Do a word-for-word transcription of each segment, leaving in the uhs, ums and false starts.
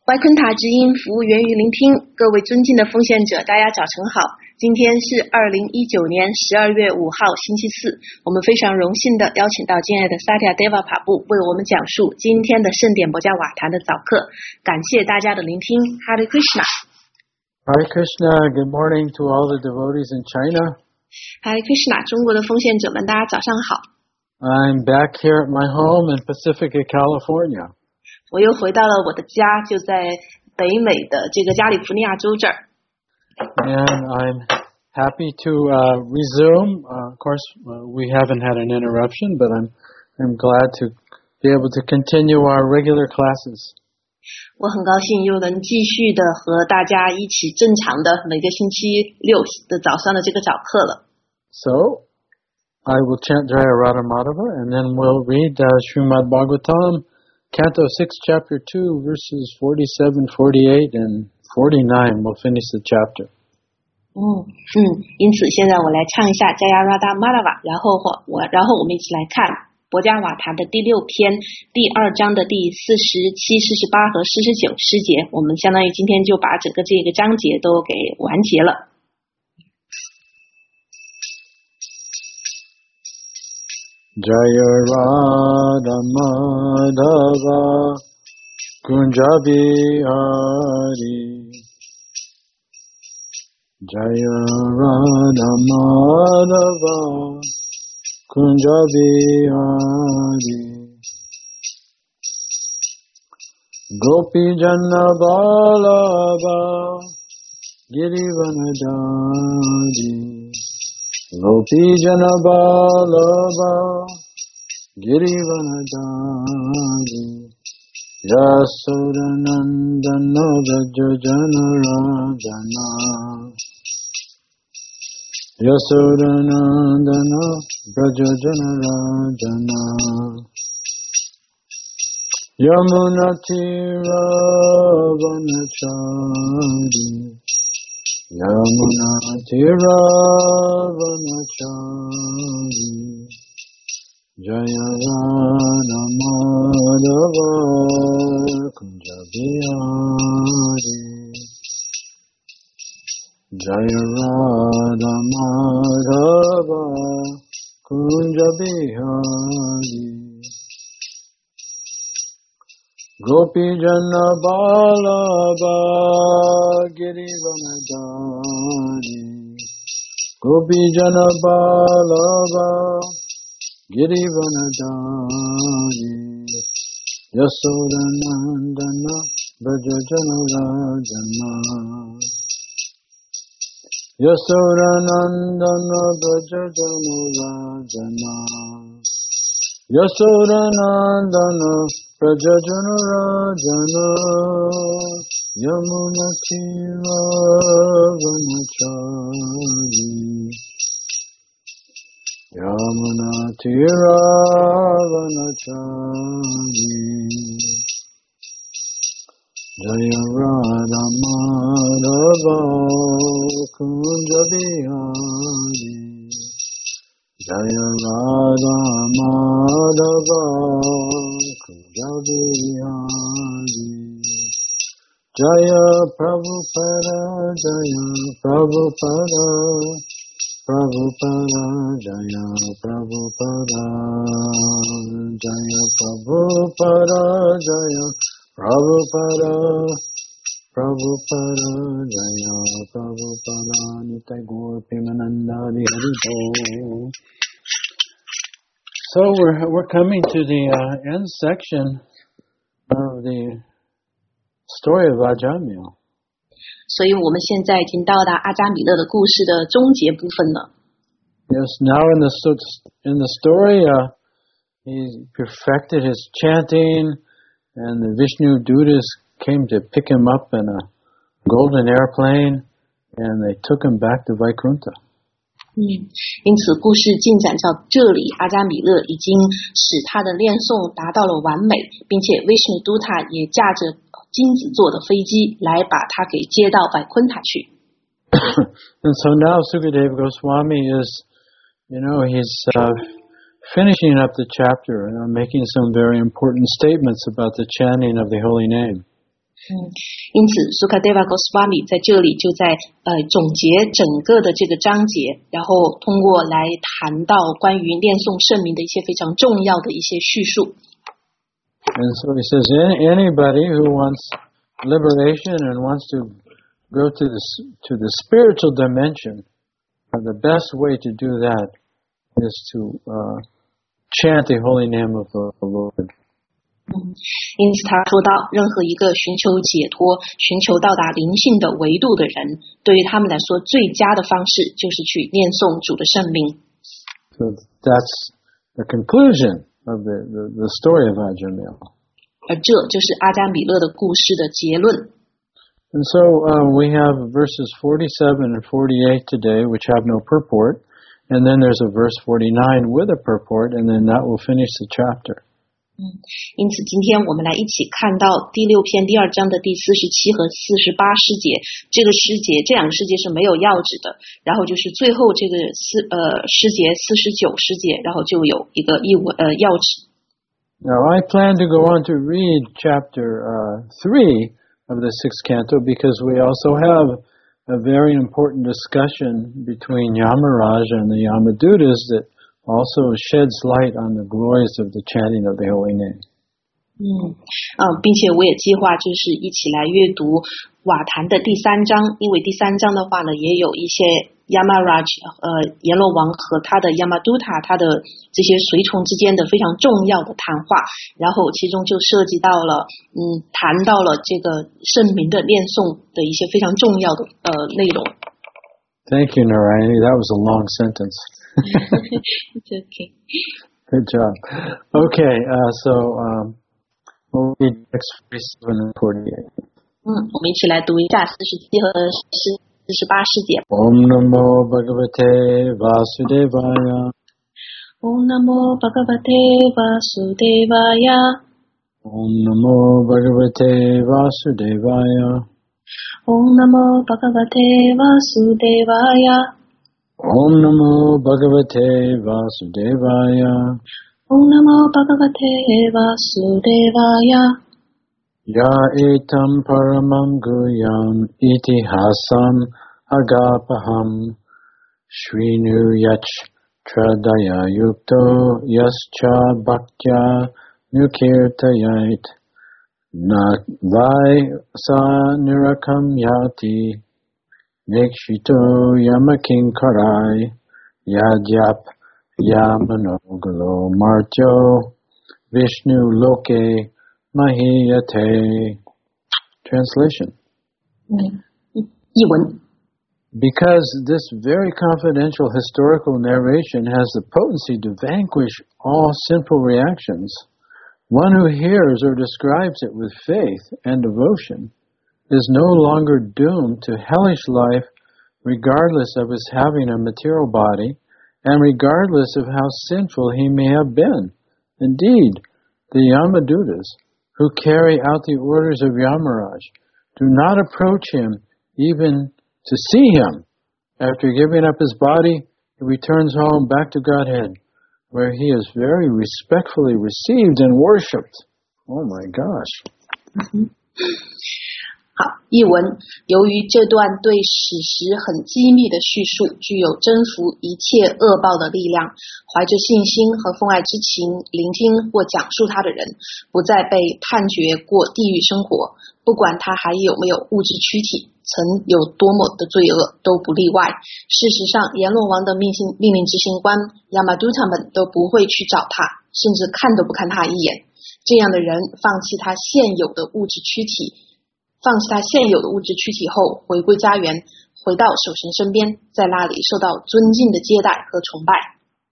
怀昆塔之音，服务源于聆听。各位尊敬的奉献者，大家早晨好。今天是二零一九年十二月五号，星期四。我们非常荣幸的邀请到敬爱的萨提亚德瓦帕布为我们讲述今天的圣典博加瓦坛的早课。感谢大家的聆听。Hare Krishna。Hare Krishna. Good morning to all the devotees in China. Hare Krishna. 中国的奉献者们，大家早上好。 I'm back here at my home in Pacifica, California. 我又回到了我的家，就在北美的这个加利福尼亚州这儿。 And I'm happy to uh, resume. Uh, of course, uh, we haven't had an interruption, but I'm I'm glad to be able to continue our regular classes. 我很高兴又能继续的和大家一起正常的每个星期六的早上的这个早课了。 So, I will chant Jaya Radha Madhava, and then we'll read uh, Srimad Bhagavatam. Canto six, Chapter two, verses forty-seven, forty-eight, and forty-nine. We'll finish the chapter. 嗯嗯，因此现在我来唱一下 Jaya Radha Madhava， 然后我我然后我们一起来看博加瓦坛的第六篇第二章的第四十七、四十八和四十九诗节。我们相当于今天就把整个这个章节都给完结了。 Jaya Radha Madhava Kunja Bihari Jaya Radha Madhava Kunja Bihari Gopi Janna Balaba Girivanadari Gopi Jana Balaba Girivanadari Yasodanandana Vrajajana Rajana Yasodanandana Vrajajana Rajana Yamunatira Vanachari Yamunatira Vanachari Jaya Radha Madhava Kunja Bihari Jaya Radha Madhava Kunja Bihari Gopi Jana Balaba Girivanadari Gopi Jana Balaba Girivanadari Yasodanandana Vrajajana Rajana Yasodanandana Vrajajana Rajana Yasodanandana Vrajajana Rajana Yamunatira Vanachari Yamunatira Vanachari Jaya Radha Madhava Kunja Bihari Jaya Radha Madhava Kunja Bihari Jaya Prabhupada Jaya Prabhupada Prabhupada Jaya Prabhupada Jaya Prabhupada Jaya Prabhupada Prabhupada Jaya Prabhupada Nitai Gaur Premananda Haribo. So we're we're coming to the uh, end section of the story of Ajamil. 所以我们现在已经到达阿迦米勒的故事的终结部分了。 Yes, now in the in the story, uh, he perfected his chanting, and the Vishnu Dutas came to pick him up in a golden airplane, and they took him back to Vaikuntha. 嗯，因此故事进展到这里，阿迦米勒已经使他的练诵达到了完美，并且 Vishnu Duta 也驾着金子做的飞机来把他给接到百昆塔去。 And so now Sukadeva Goswami is, you know, he's uh, finishing up the chapter and uh, making some very important statements about the chanting of the holy name. 嗯，因此Sukadeva Goswami 在这里就在呃总结整个的这个章节，然后通过来谈到关于念诵圣名的一些非常重要的一些叙述。 And so he says, anybody who wants liberation and wants to go to the to the spiritual dimension, the best way to do that is to uh, chant the holy name of the Lord. 嗯，因此他说到，任何一个寻求解脱、寻求到达灵性的维度的人，对于他们来说，最佳的方式就是去念诵主的圣名。 So that's the conclusion of the, the, the story of Ajamil. 而这就是阿迦米勒的故事的结论。 And so uh, we have verses forty-seven and forty-eight today, which have no purport, and then there's a verse forty-nine with a purport, and then that will finish the chapter. 嗯，因此今天我们来一起看到第六篇第二章的第四十七和四十八诗节。这个诗节，这两个诗节是没有要旨的，然后就是最后这个四呃诗节四十九诗节，然后就有一个译文呃要旨。 Now I plan to go on to read chapter uh, three of the sixth canto because we also have a very important discussion between Yamaraj and the Yamadutas that also sheds light on the glories of the chanting of the holy name. 嗯嗯，并且我也计划就是一起来阅读瓦坛的第三章，因为第三章的话呢，也有一些 Yamaraj 呃阎罗王和他的 Yamaduta 他的这些随从之间的非常重要的谈话，然后其中就涉及到了嗯谈到了这个圣名的念诵的一些非常重要的呃内容。 Thank you, Narayani. That was a long sentence. It's okay. Good job. Okay, uh, so um, we'll read next forty-seven and forty-eight. 嗯，我们一起来读一下四十七和四十八诗节。 Om Namo Bhagavate Vasudevaya. Om Namo Bhagavate Vasudevaya. Om Namo Bhagavate Vasudevaya. Om Namo Bhagavate Vasudevaya. Om Namo Bhagavate Vasudevaya. Om Namo Bhagavate Vasudevaya. Ya etam paramam guyam itihasam agapaham shrinu yach tradaya yukto yascha bhaktya nukirtayait na vai sa nirakam yati Nikshito yamakinkarai yadyap yamanogalo martyo Vishnu loke mahiyate. Translation. 嗯，译文。 Because this very confidential historical narration has the potency to vanquish all sinful reactions, one who hears or describes it with faith and devotion is no longer doomed to hellish life regardless of his having a material body and regardless of how sinful he may have been. Indeed, the Yamadutas, who carry out the orders of Yamaraj, do not approach him even to see him. After giving up his body, he returns home back to Godhead, where he is very respectfully received and worshipped. Oh my gosh. 好，译文。由于这段对史实很机密的叙述具有征服一切恶报的力量，怀着信心和奉爱之情聆听或讲述它的人，不再被判决过地狱生活，不管他还有没有物质躯体，曾有多么的罪恶，都不例外。事实上，阎罗王的命令命令执行官亚玛都他们都不会去找他，甚至看都不看他一眼。这样的人放弃他现有的物质躯体。放弃他现有的物质躯体后，回归家园，回到守神身边，在那里受到尊敬的接待和崇拜。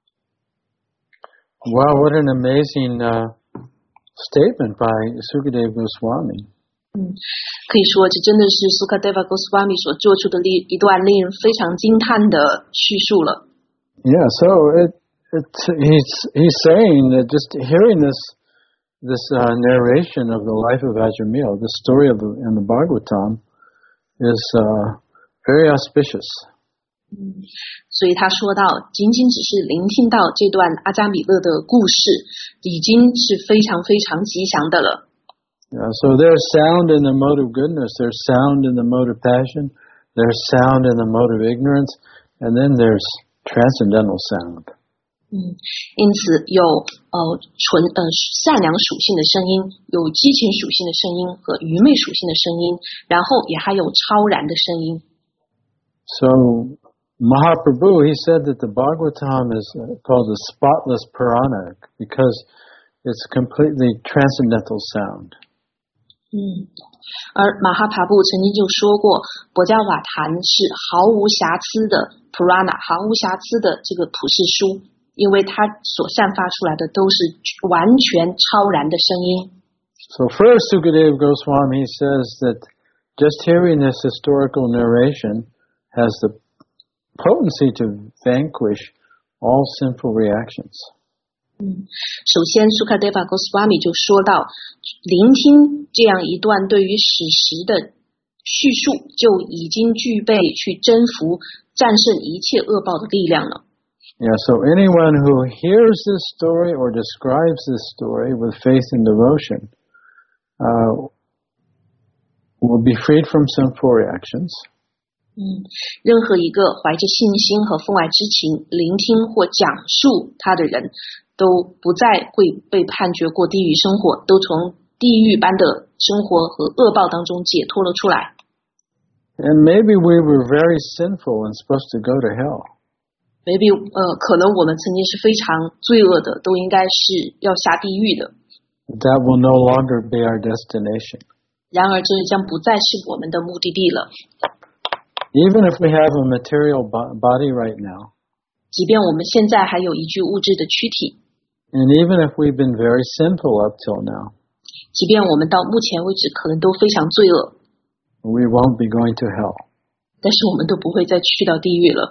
Wow, what an amazing uh, statement by Sukadeva Goswami. 嗯，可以说这真的是 Sukadeva Goswami 所做出的一段令人非常惊叹的叙述了。 Yeah, so it, it, he's, he's saying that just hearing this This uh, narration of the life of Ajamil, the story of the, in the Bhagavatam, is uh, very auspicious. 嗯，所以他说到，仅仅只是聆听到这段阿迦米勒的故事，已经是非常非常吉祥的了。 Yeah, so there's sound in the mode of goodness, there's sound in the mode of passion, there's sound in the mode of ignorance, and then there's transcendental sound. 嗯，因此有呃纯呃善良属性的声音，有激情属性的声音和愚昧属性的声音，然后也还有超然的声音。 So Mahaprabhu, he said that the Bhagavatam is called the spotless Purana because it's completely transcendental sound. 嗯，而马哈帕布曾经就说过，博伽瓦坛是毫无瑕疵的 Purana， 毫无瑕疵的这个普世书，因为它所散发出来的都是完全超然的声音。 So first, Sukadeva Goswami says that just hearing this historical narration has the potency to vanquish all sinful reactions. 嗯，首先苏卡德瓦戈斯瓦米就说到，聆听这样一段对于史实的叙述，就已经具备去征服、战胜一切恶报的力量了。 Yeah, so anyone who hears this story or describes this story with faith and devotion uh, will be freed from sinful reactions. 嗯，任何一个怀着信心和父爱之情聆听或讲述他的人，都不再会被判决过地狱生活，都从地狱般的生活和恶报当中解脱了出来。 And maybe we were very sinful and supposed to go to hell. Maybe 呃，可能我们曾经是非常罪恶的，都应该是要下地狱的。 That will no longer be our destination. 然而，这将不再是我们的目的地了。 Even if we have a material body right now, 即便我们现在还有一具物质的躯体， and even if we've been very sinful up till now, 即便我们到目前为止可能都非常罪恶， we won't be going to hell. 但是我们都不会再去到地狱了。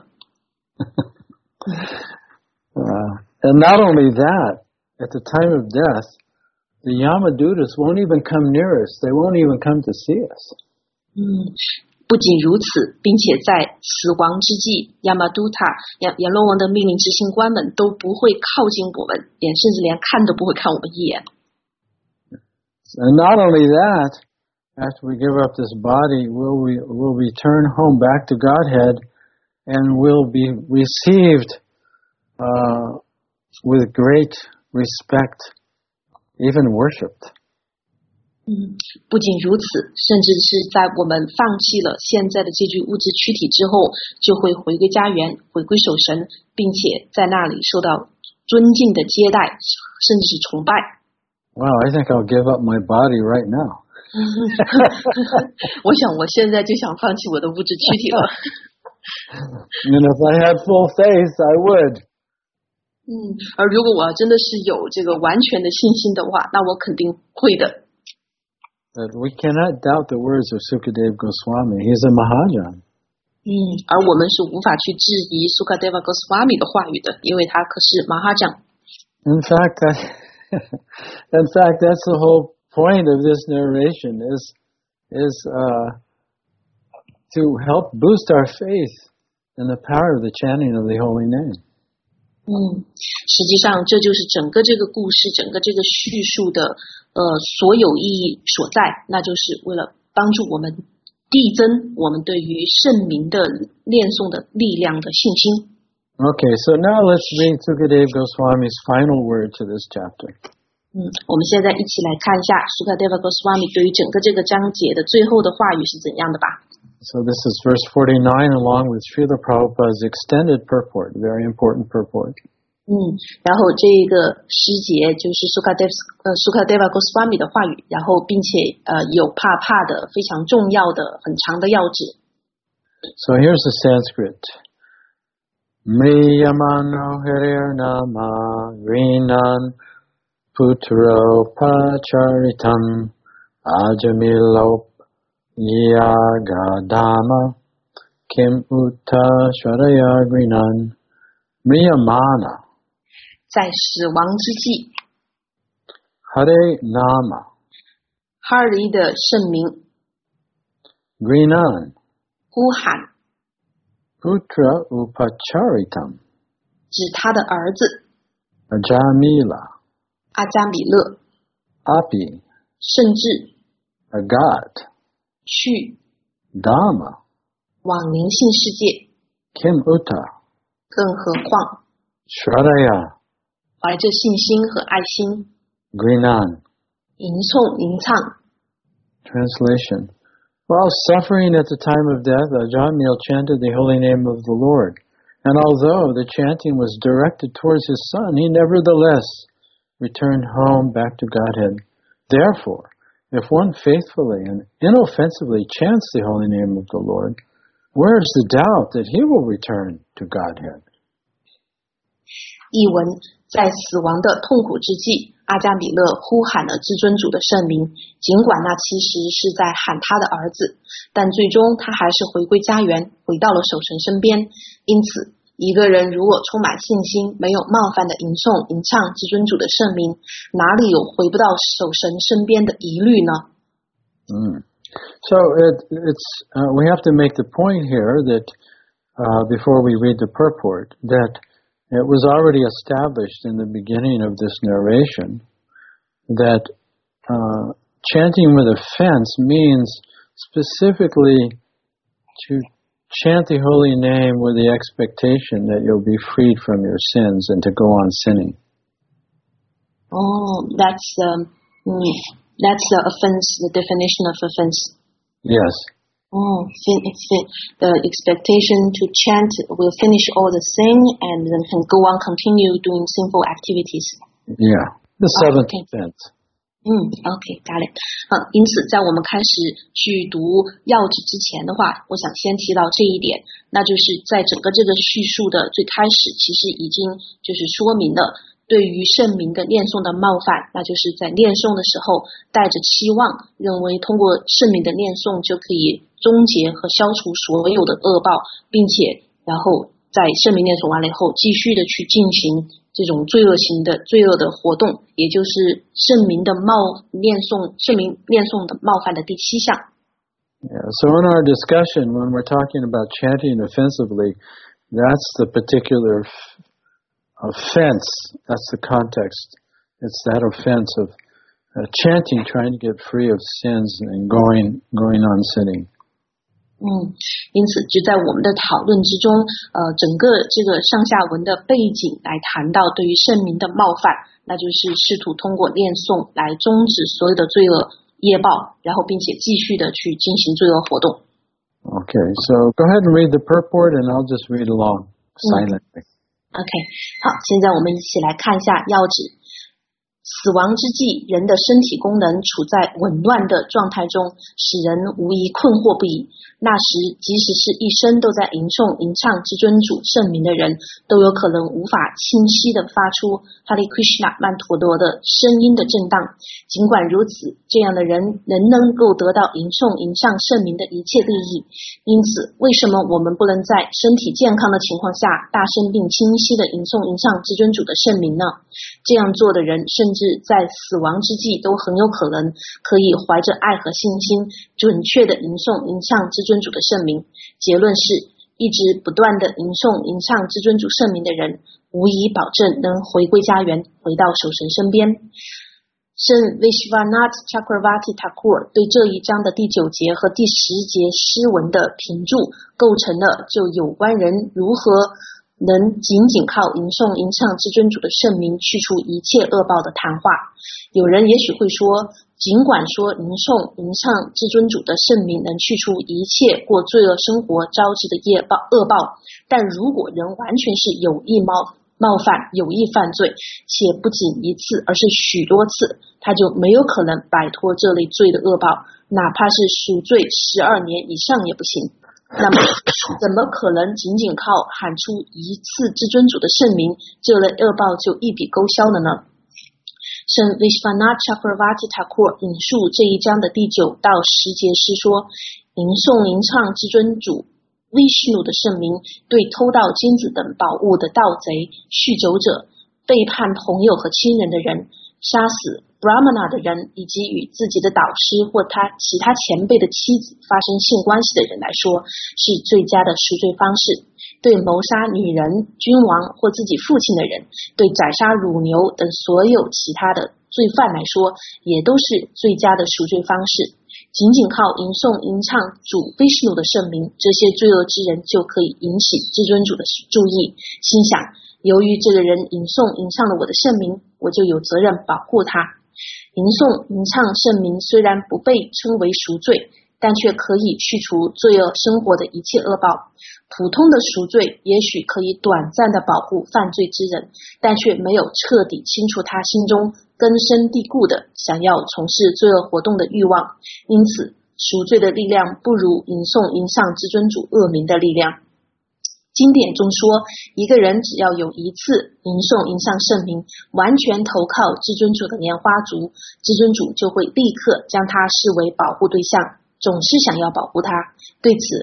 uh, and not only that, at the time of death, the Yamadutas won't even come near us. They won't even come to see us. 嗯。不仅如此，并且在死亡之际，亚玛都塔阎阎罗王的命令执行官们都不会靠近我们，连甚至连看都不会看我们一眼。 And not only that, after we give up this body, we'll we will return home back to Godhead, and we'll be received uh, with great respect, even worshipped. 嗯，不仅如此，甚至是在我们放弃了现在的这具物质躯体之后，就会回归家园，回归守神，并且在那里受到尊敬的接待，甚至是崇拜。 Wow, I think I'll give up my body right now. 我想我现在就想放弃我的物质躯体了。 And if I had full faith, I would. 嗯，而如果我真的是有这个完全的信心的话，那我肯定会的。 But we cannot doubt the words of Sukadeva Goswami. He's a Mahajan. 嗯，而我们是无法去质疑 Sukadeva Goswami 的话语的，因为他可是马哈将。 In fact, that, in fact, that's the whole point of this narration is is uh, to help boost our faith in the power of the chanting of the holy name. 嗯，实际上这就是整个这个故事，整个这个叙述的呃所有意义所在，那就是为了帮助我们递增我们对于圣名的念诵的力量的信心。 Okay, so now let's read Sukadeva Goswami's final word to this chapter. 嗯，我们现在一起来看一下 Sukadeva Goswami 对于整个这个章节的最后的话语是怎样的吧。 So this is verse forty-nine along with Srila Prabhupada's extended purport, very important purport. 嗯，然后这个诗节就是 Sukadeva 呃 Sukadeva Goswami 的话语，然后并且呃有怕怕的非常重要的很长的要旨。 So here's the Sanskrit. Mriyamano hirirnama grinan putro pacharitam ajamilop yagadama kim uta shvaraya grinan mriyamana. 在死亡之际 Hare Nama 哈尔伊的圣名 Grinan 呼喊 Putra Upacharitam 指他的儿子 Ajamila 阿加米勒 Api 甚至 agat, 去 dhamma, 往灵性世界， kim uta, 更何况 shradaya, 怀着信心和爱心 grinan. 吟诵吟唱。 Translation. While suffering at the time of death, Ajamil chanted the holy name of the Lord. And although the chanting was directed towards his son, he nevertheless returned home back to Godhead. Therefore, if one faithfully and inoffensively chants the holy name of the Lord, where is the doubt that he will return to Godhead? 译文，在死亡的痛苦之际，阿加米勒呼喊了至尊主的圣名，尽管那其实是在喊他的儿子，但最终他还是回归家园，回到了守神身边。因此，一个人如果充满信心，没有冒犯的吟诵吟唱至尊主的圣名，哪里有回不到守神身边的疑虑呢？ Mm. So it, it's uh, we have to make the point here that uh, before we read the purport that it was already established in the beginning of this narration that uh, chanting with offense means specifically to chant the holy name with the expectation that you'll be freed from your sins and to go on sinning. Oh, that's um, that's the offense, the definition of offense. Yes. Oh, fin- fin- the expectation to chant will finish all the sin and then can go on continue doing sinful activities. Yeah, the seventh okay. offense. 嗯 ，OK, got it. 啊，因此在我们开始去读要旨之前的话，我想先提到这一点，那就是在整个这个叙述的最开始，其实已经就是说明了对于圣名的念诵的冒犯，那就是在念诵的时候带着期望，认为通过圣名的念诵就可以终结和消除所有的恶报，并且然后在圣名念诵完了以后，继续的去进行这种罪恶型的罪恶的活动，也就是圣名的冒念诵圣名念诵的冒犯的第七项。 Yeah, so in our discussion, when we're talking about chanting offensively, that's the particular f- offense. That's the context. It's that offense of uh, chanting, trying to get free of sins and going going on sinning. 嗯，因此就在我们的讨论之中，呃，整个这个上下文的背景来谈到对于圣名的冒犯，那就是试图通过念诵来终止所有的罪恶业报，然后并且继续的去进行罪恶活动。 Okay, so go ahead and read the purport, and I'll just read along silently. OK, 好，现在我们一起来看一下要旨。死亡之际，人的身体功能处在紊乱的状态中，使人无疑困惑不已。那时，即使是一生都在吟诵吟唱至尊主圣名的人，都有可能无法清晰地发出哈利krishna曼陀罗的声音的震荡。尽管如此，这样的人仍能够得到吟诵吟唱圣名的一切利益。因此，为什么我们不能在身体健康的情况下，大声并清晰地吟诵吟唱至尊主的圣名呢？这样做的人，甚至在死亡之际都很有可能可以怀着爱和信心，准确地吟诵吟唱至尊主的圣名。结论是，一直不断地吟诵吟唱至尊主圣名的人，无疑保证能回归家园，回到守神身边。圣 Vishwanath Chakravarti Thakur 对这一章的第九节和第十节诗文的评注，构成了就有关人如何能仅仅靠吟诵吟唱至尊主的圣名去除一切恶报的谈话。有人也许会说，尽管说吟诵吟唱至尊主的圣名能去除一切过罪恶生活招致的业报恶报，但如果人完全是有意冒冒犯有意犯罪，且不仅一次而是许多次，他就没有可能摆脱这类罪的恶报，哪怕是赎罪十二年以上也不行。那么怎么可能仅仅靠喊出一次至尊主的圣名，这类恶报就一笔勾销了呢？圣 Vishwanath Chakravarti Thakur 引述这一章的第九到十节诗说，吟诵吟唱至尊主 Vishnu 的圣名，对偷盗金子等宝物的盗贼、酗酒者、背叛朋友和亲人的人、杀死Brahmana 的人，以及与自己的导师或他其他前辈的妻子发生性关系的人来说，是最佳的赎罪方式。对谋杀女人、君王或自己父亲的人，对宰杀乳牛等所有其他的罪犯来说，也都是最佳的赎罪方式。仅仅靠吟诵吟唱主 Vishnu 的圣名，这些罪恶之人就可以引起至尊主的注意，心想，由于这个人吟诵吟唱了我的圣名，我就有责任保护他。吟诵吟唱圣名虽然不被称为赎罪，但却可以去除罪恶生活的一切恶报。普通的赎罪也许可以短暂的保护犯罪之人，但却没有彻底清除他心中根深蒂固的想要从事罪恶活动的欲望。因此，赎罪的力量不如吟诵吟唱至尊主恶名的力量。经典中说，一个人只要有一次吟诵吟唱圣名，完全投靠至尊主的莲花足，至尊主就会立刻将他视为保护对象，总是想要保护他。对此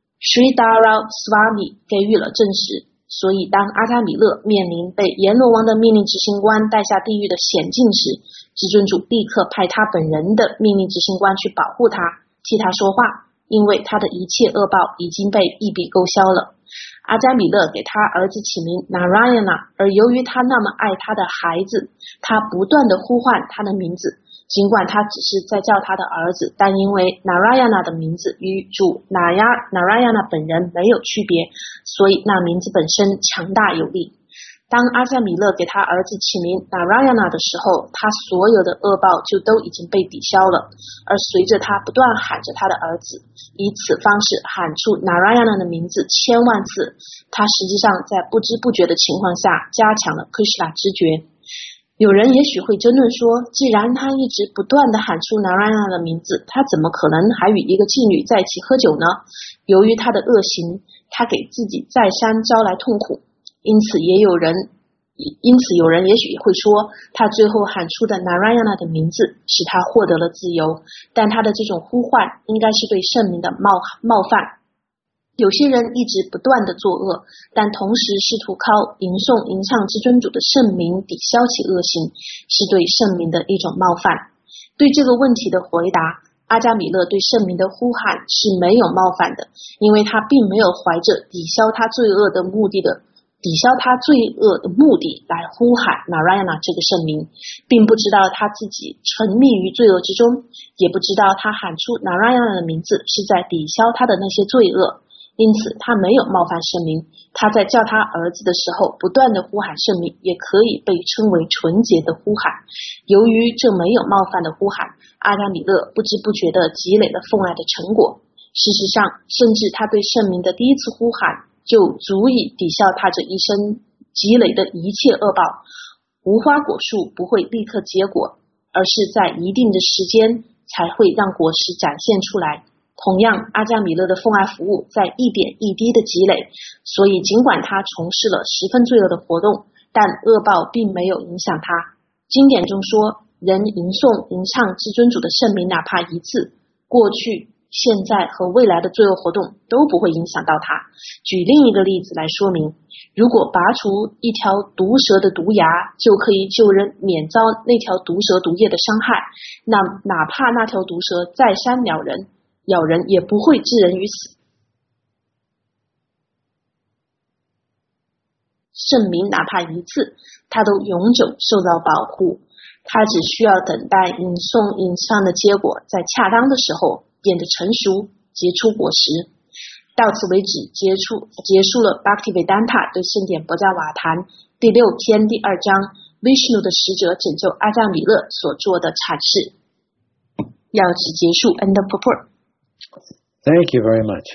Sridhara Swami 给予了证实。所以当阿伽米勒面临被阎罗王的命令执行官带下地狱的险境时，至尊主立刻派他本人的命令执行官去保护他，替他说话，因为他的一切恶报已经被一笔勾销了。阿伽米勒给他儿子起名 Narayana， 而由于他那么爱他的孩子，他不断地呼唤他的名字，尽管他只是在叫他的儿子，但因为 Narayana 的名字与主 Narayana 本人没有区别，所以那名字本身强大有力。当阿伽米勒给他儿子起名 Narayana 的时候，他所有的恶报就都已经被抵消了，而随着他不断喊着他的儿子，以此方式喊出 Narayana 的名字千万次，他实际上在不知不觉的情况下加强了 Krishna 知觉。有人也许会争论说，既然他一直不断地喊出 Narayana 的名字，他怎么可能还与一个妓女在一起喝酒呢？由于他的恶行，他给自己再三招来痛苦，因此也有人因此有人也许会说，他最后喊出的 Narayana 的名字使他获得了自由，但他的这种呼唤应该是对圣名的冒冒犯。有些人一直不断的作恶，但同时试图靠吟诵吟唱至尊主的圣名抵消其恶行，是对圣名的一种冒犯。对这个问题的回答，阿伽米勒对圣名的呼喊是没有冒犯的，因为他并没有怀着抵消他罪恶的目的的抵消他罪恶的目的来呼喊 Narayana 这个圣名，并不知道他自己沉迷于罪恶之中，也不知道他喊出 Narayana 的名字是在抵消他的那些罪恶，因此他没有冒犯圣名。他在叫他儿子的时候不断的呼喊圣名，也可以被称为纯洁的呼喊。由于这没有冒犯的呼喊，阿伽米勒不知不觉地积累了奉爱的成果。事实上，甚至他对圣名的第一次呼喊就足以抵消他这一生积累的一切恶报。无花果树不会立刻结果，而是在一定的时间才会让果实展现出来。同样，阿伽米勒的奉爱服务在一点一滴的积累，所以尽管他从事了十分罪恶的活动，但恶报并没有影响他。经典中说，人吟诵吟唱至尊主的圣名哪怕一次，过去现在和未来的罪恶活动都不会影响到他。举另一个例子来说明，如果拔除一条毒蛇的毒牙就可以救人免遭那条毒蛇毒液的伤害，那哪怕那条毒蛇再三咬人咬人也不会致人于死。圣名哪怕一次，他都永久受到保护，他只需要等待吟诵吟唱的结果在恰当的时候变得成熟，结出果实。到此为止，结束结束了 Bhaktivedanta 对圣典博伽瓦坛第六篇第二章 Vishnu 的使者拯救阿伽米勒所做的阐释。要此结束 End of purport. Thank you very much.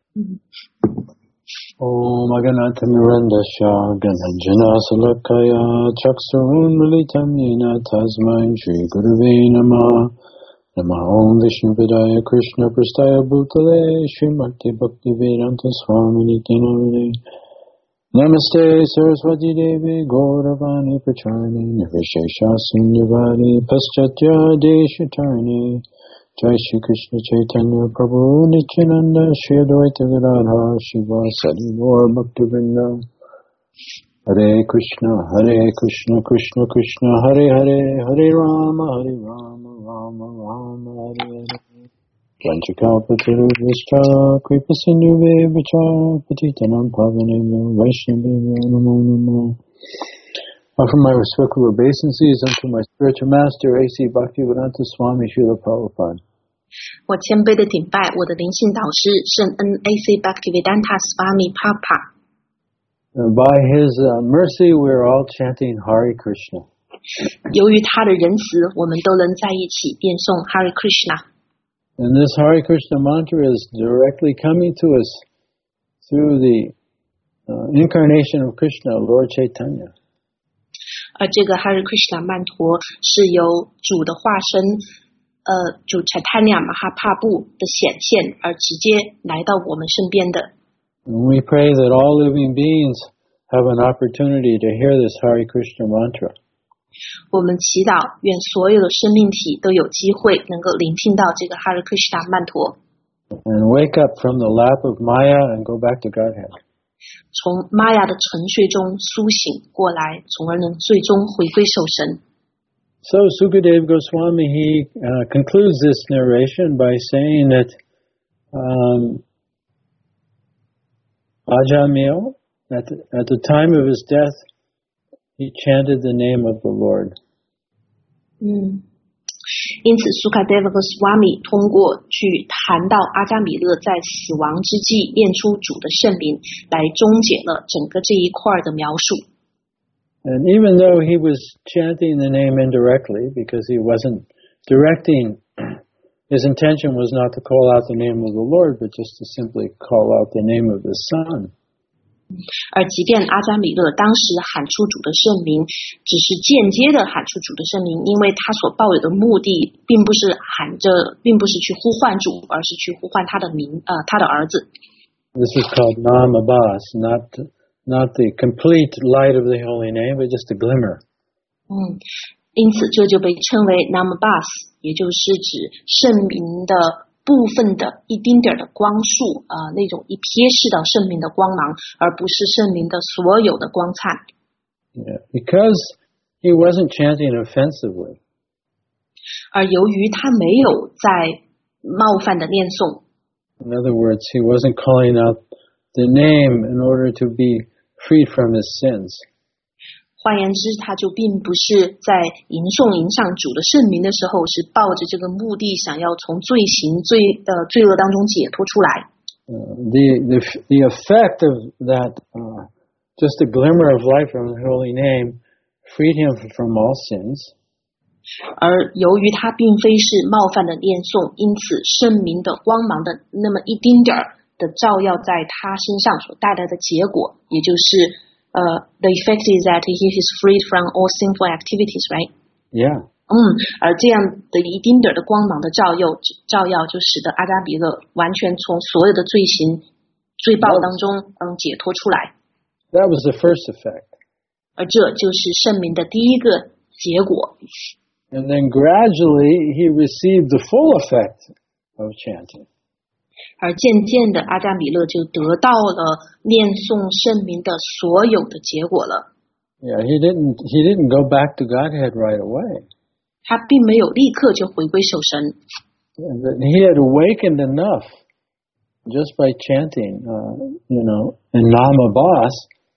Om Aganatha Mirandasya Gananjana Salakaya Chaksurun Militam Yena Tasmai Shri Gurave Namah Namah Om Vishnu Padaya Krishna Prastaya Bhutale Srimati Bhakti Vedanta Swami Nityanamane Namaste Saraswati Devi Gauravani Pacharni Nirvishesha Sunyavadi Paschatya Deshatarni Jai Shri Krishna Chaitanya Prabhu Nityananda Shri Advaita Gadadhar Shiva Sadi Gaur Bhaktivinoda Hare Krishna Hare Krishna Krishna Krishna Hare Hare Hare Rama Hare Rama Rama Rama Hare Hare Vanchakalpatarubhishta Kripa Sindhuvevacha Patitanam Pavanebhyo Vaishnavebhyo Namo Namo Offer my respectful obeisances unto my spiritual master, A C Bhaktivedanta Swami Srila Prabhupada. 我谦卑的顶拜我的灵性导师圣恩 A C Bhaktivedanta Swami Prabhupada。 And by his uh, mercy, we're all chanting Hare Krishna. 由于他的仁慈，我们都能在一起念诵 Hare Krishna。 And this Hare Krishna mantra is directly coming to us through the uh, incarnation of Krishna, Lord Chaitanya. 而这个 Hare Krishna 曼陀是由主的化身，呃，主 Chaitanya Mahaprabhu 的显现而直接来到我们身边的。 And we pray that all living beings have an opportunity to hear this Hare Krishna mantra. 我们祈祷，愿所有的生命体都有机会能够聆听到这个 Hare Krishna 曼陀， And wake up from the lap of Maya and go back to Godhead. 从玛雅的沉睡中苏醒过来，从而能最终回归受神。 So Sukadeva Goswami, he uh, concludes this narration by saying that um, Ajamil, at the, at the time of his death, he chanted the name of the Lord. 嗯，因此苏卡德瓦格斯瓦米通过去谈到阿加米勒在死亡之际念出主的圣名，来终结了整个这一块的描述。 And even though he was chanting the name indirectly, because he wasn't directing, his intention was not to call out the name of the Lord, but just to simply call out the name of the Son. 而即便阿加米勒当时喊出主的圣名，只是间接的喊出主的圣名，因为他所抱有的目的并不是喊着，并不是去呼唤主，而是去呼唤他的名，呃，他的儿子。 This is called Namabas, not not the complete light of the holy name, but just a glimmer. 嗯，因此这就被称为 Namabas， 也就是指圣名的部分的一丁点的光束，呃，那种一瞥视到圣名的光芒，而不是圣名的所有的光灿。 Yeah, because he wasn't chanting offensively. 而由于他没有在冒犯的念诵。 In other words, he wasn't calling out the name in order to be freed from his sins. 换言之，他就并不是在吟诵吟上主的圣名的时候，是抱着这个目的，想要从罪行、罪呃罪恶当中解脱出来。 Uh, the the the effect of that, uh, just a glimmer of light from the holy name, freed him from all sins. 而由于他并非是冒犯的念诵，因此圣名的光芒的那么一丁点儿的照耀在他身上所带来的结果，也就是呃、uh, the effect is that he is freed from all sinful activities, right? Yeah. 嗯，而这样的一丁点的光芒的照耀，照耀就使得阿加比勒完全从所有的罪行、罪报当中嗯解脱出来。 That was the first effect. 而这就是圣名的第一个结果。 And then gradually he received the full effect of chanting. 而渐渐的，阿加米勒就得到了念诵圣名的所有的结果了。 Yeah, he didn't he didn't go back to Godhead right away. 他并没有立刻就回归受神。 Yeah, he had awakened enough just by chanting, uh, you know, in Namabas,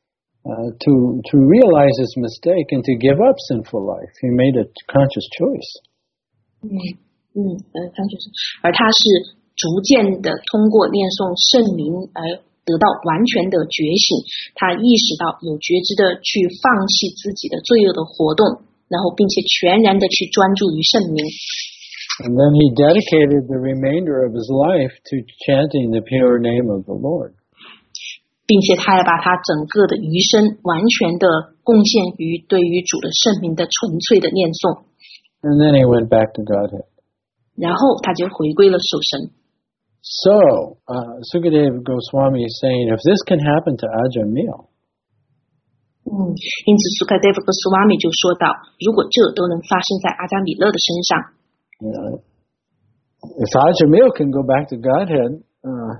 uh, to to realize his mistake and to give up sinful life. He made a conscious choice. 嗯嗯呃，他就是，而他是逐渐的通过念诵圣名而得到完全的觉醒，他意识到有觉知的去放弃自己的罪恶的活动，然后并且全然的去专注于圣名。 And then he dedicated the remainder of his life to chanting the pure name of the Lord. 并且他也把他整个的余生完全的贡献于对于主的圣名的纯粹的念诵。 And then he went back to Godhead. 然后他就回归了受神。 So, uh, Sukadeva Goswami is saying, if this can happen to Ajamil, 嗯，因此苏卡德夫和苏瓦米就说到，如果这都能发生在阿加米勒的身上， you know, if Ajamil can go back to Godhead uh,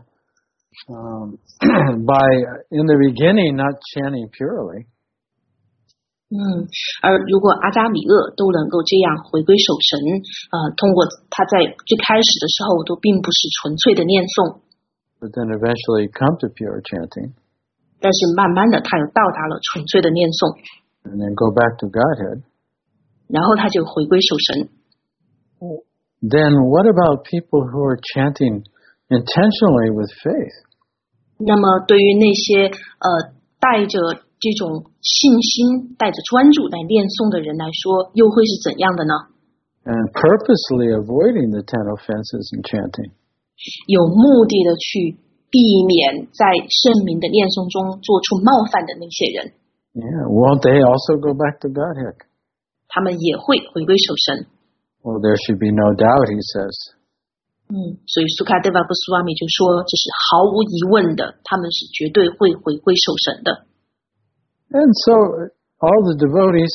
um, by, in the beginning, not chanting purely, 嗯，而如果阿加米勒都能够这样回归守神，呃，通过他在最开始的时候都并不是纯粹的念诵， but then eventually come to pure chanting, 但是慢慢的他又到达了纯粹的念诵。 and then go back to Godhead. 然后他就回归守神。 Then what about people who are chanting intentionally with faith? 那么对于那些呃带着这种信心、带着专注来念诵的人来说，又会是怎样的呢？ And purposely avoiding the ten offenses in chanting. 有目的的去避免在圣名的念诵中做出冒犯的那些人。 Yeah, won't they also go back to Godhead? 他们也会回归守神。 Well, there should be no doubt, he says. 嗯，所以苏卡德瓦布斯瓦米就说，这是毫无疑问的，他们是绝对会回归守神的。 And so all the devotees,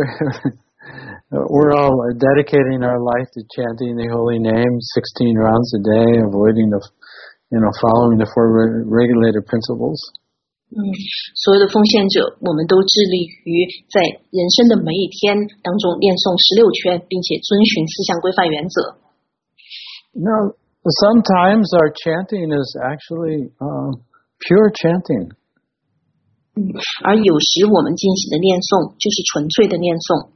we're all dedicating our life to chanting the holy name, sixteen rounds a day, avoiding the, you know, following the four regulated principles. 嗯，所有的奉献者，我们都致力于在人生的每一天当中念诵十六圈，并且遵循四项规范原则。 Now, sometimes our chanting is actually uh, pure chanting. 嗯，而有时我们进行的念诵就是纯粹的念诵。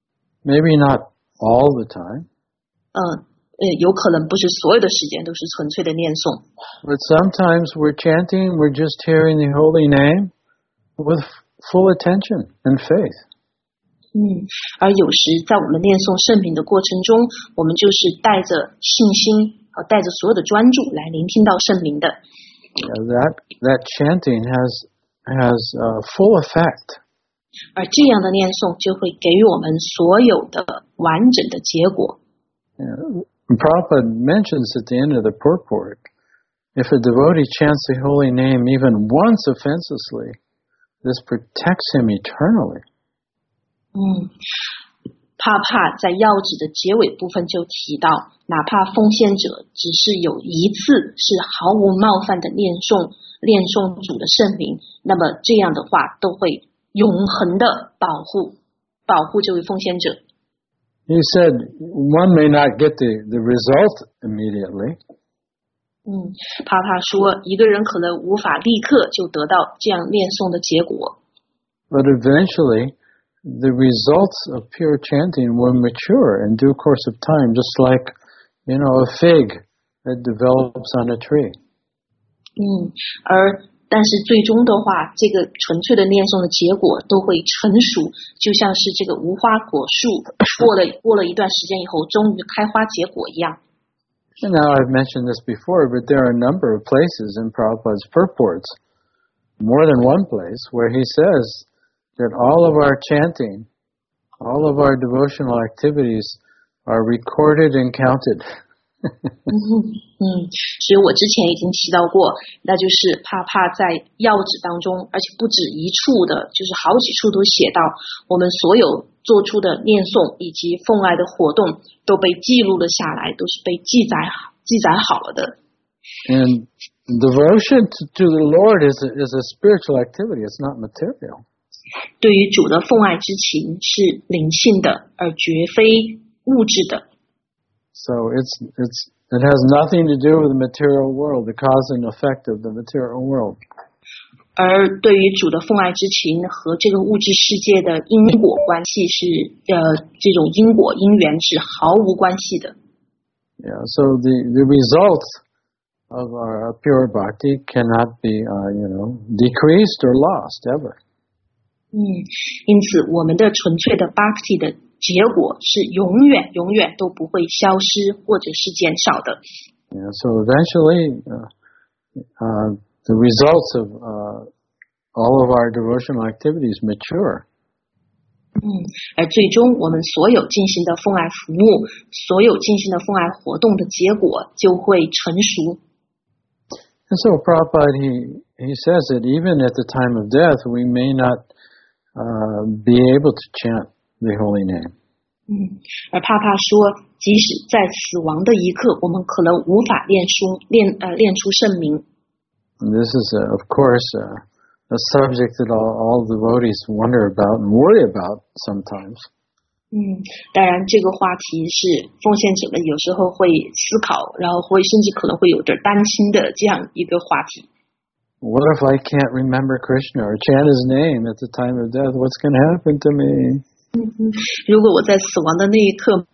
Maybe not all the time. 嗯，呃，有可能不是所有的时间都是纯粹的念诵。 But sometimes we're chanting, we're just hearing the holy name with full attention and faith. 嗯，而有时在我们念诵圣名的过程中，我们就是带着信心和带着所有的专注来聆听到圣名的。 Yeah, that that chanting has has uh, full effect. 而这样的念诵就会给予我们所有的完整的结果。 Yeah. Prabhupada mentions at the end of the purport, if a devotee chants the holy name even once offensively, this protects him eternally. 嗯，帕帕在要旨的结尾部分就提到，哪怕奉献者只是有一次是毫无冒犯的念诵念诵主的圣名，那么这样的话都会永恒的保护保护这位奉献者。 He said one may not get the, the result immediately. 嗯，帕帕说一个人可能无法立刻就得到这样念诵的结果。 But eventually, the results of pure chanting will mature in due course of time, just like, you know, a fig that develops on a tree. 嗯，而但是最终的话，这个纯粹的念诵的结果都会成熟，就像是这个无花果树过了过了一段时间以后，终于开花结果一样。 And now I've mentioned this before, but there are a number of places in Prabhupada's purports, more than one place, where he says that all of our chanting, all of our devotional activities are recorded and counted. 嗯嗯，所以我之前已经提到过，那就是帕帕在要旨当中，而且不止一处的，就是好几处都写到，我们所有做出的念诵以及奉爱的活动都被记录了下来，都是被记载记载好了的。 And devotion to, to the Lord is a, is a spiritual activity. It's not material. 对于主的奉爱之情是灵性的，而绝非物质的。 So it's it's it has nothing to do with the material world, the cause and effect of the material world. 而对于主的奉爱之情和这个物质世界的因果关系是呃这种因果因缘是毫无关系的。 Yeah, so the the results of our pure bhakti cannot be uh, you know decreased or lost ever. 嗯，因此我们的纯粹的 bhakti 的结果是永远永远都不会消失或者是减少的。 Yeah, so eventually, uh, uh, the results of uh, all of our devotional activities mature. 嗯，而最终我们所有进行的奉爱服务，所有进行的奉爱活动的结果就会成熟。 And so Prabhupada, he, he says that even at the time of death, we may not uh, be able to chant the holy name. 嗯，而帕帕说，即使在死亡的一刻，我们可能无法练出练呃练出圣名。 And this is, uh, of course, uh, a subject that all, all devotees wonder about and worry about sometimes. 嗯，当然，这个话题是奉献者们有时候会思考，然后会甚至可能会有点担心的这样一个话题。 what if I can't remember Krishna or chant his name at the time of death? What's going to happen to me? 如果我在死亡的那一刻，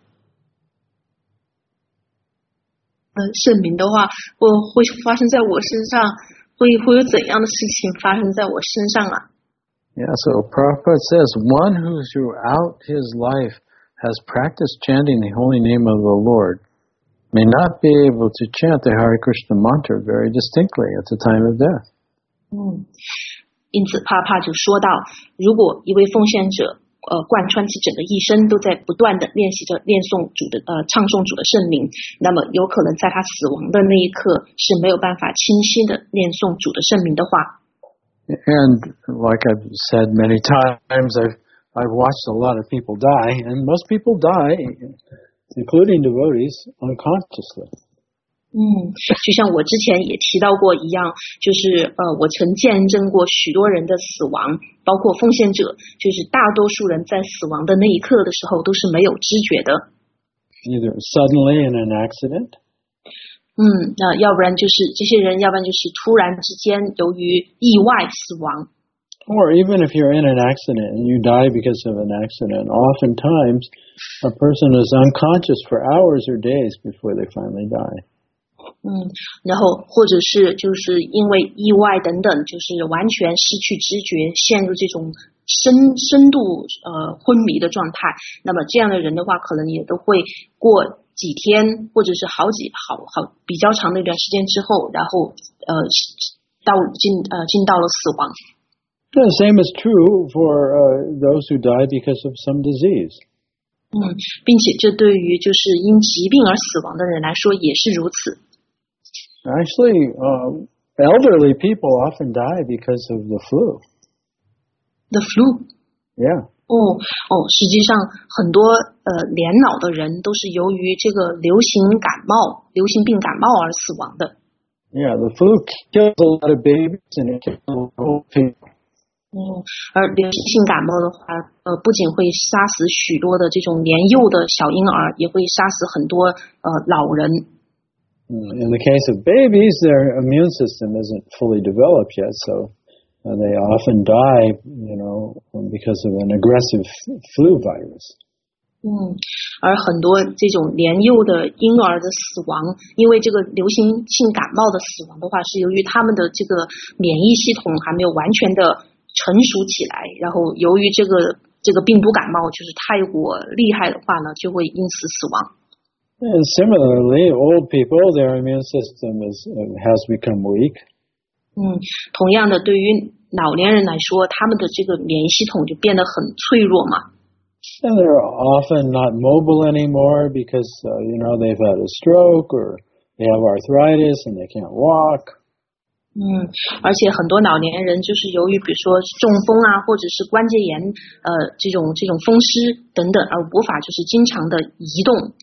呃，圣名的话，会会发生在我身上，会会有怎样的事情发生在我身上啊？ Yeah, so Prabhupada says, one who throughout his life has practiced chanting the holy name of the Lord may not be able to chant the Hare Krishna mantra very distinctly at the time of death. 嗯，因此帕帕就说到，如果一位奉献者呃，贯穿其整个一生都在不断的练习着念诵主的呃唱诵主的圣名，那么有可能在他死亡的那一刻是没有办法清晰的念诵主的圣名的话。 And like I've said many times, I've I've watched a lot of people die, and most people die, including devotees, unconsciously. 嗯，就像我之前也提到过一样，就是呃，我曾见证过许多人的死亡，包括奉献者，就是大多数人在死亡的那一刻的时候都是没有知觉的。 Either suddenly in an accident. 嗯，那要不然就是这些人，要不然就是突然之间由于意外死亡。 Or even if you're in an accident and you die because of an accident, oftentimes a person is unconscious for hours or days before they finally die. 嗯，然后或者是就是因为意外等等，就是完全失去知觉，陷入这种深深度呃昏迷的状态。那么这样的人的话，可能也都会过几天，或者是好几好好比较长的一段时间之后，然后呃到进呃进到了死亡。 The same is true for uh, those who die because of some disease. 嗯，并且这对于就是因疾病而死亡的人来说也是如此。 Actually, uh, elderly people often die because of the flu. The flu? Yeah. 哦哦，实际上很多呃年老的人都是由于这个流行感冒、流行病感冒而死亡的。 Yeah, the flu kills a lot of babies and it kills old people. 嗯，而流行性感冒的话，呃，不仅会杀死许多的这种年幼的小婴儿，也会杀死很多呃老人。 In the case of babies, their immune system isn't fully developed yet, so uh, they often die, you know, because of an aggressive flu virus. 嗯，而很多这种年幼的婴儿的死亡，因为这个流行性感冒的死亡的话，是由于他们的这个免疫系统还没有完全的成熟起来，然后由于这个这个病毒感冒就是太过厉害的话呢，就会因此死亡。 And similarly, old people, their immune system is uh, has become weak. 嗯，同样的，对于老年人来说，他们的这个免疫系统就变得很脆弱嘛。 And they're often not mobile anymore because, uh, you know, they've had a stroke or they have arthritis and they can't walk. 嗯，而且很多老年人就是由于比如说中风啊，或者是关节炎，呃，这种这种风湿等等，而无法就是经常的移动。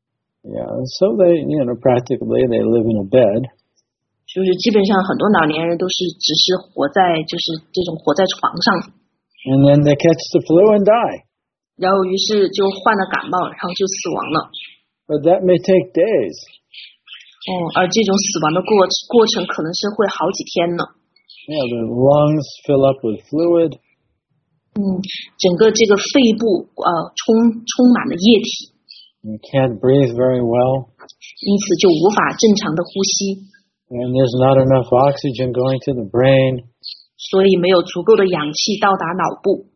Yeah, so they, you know, practically they live in a bed. 就是基本上很多老年人都是只是活在就是这种活在床上。 And then they catch the flu and die. 然后于是就患了感冒，然后就死亡了。 But that may take days. 哦，而这种死亡的过过程可能是会好几天呢。 Yeah, the lungs fill up with fluid. 嗯，整个这个肺部呃充充满了液体。 You can't breathe very well. 因此就无法正常的呼吸。 And there's not enough oxygen going to the brain. 所以没有足够的氧气到达脑部。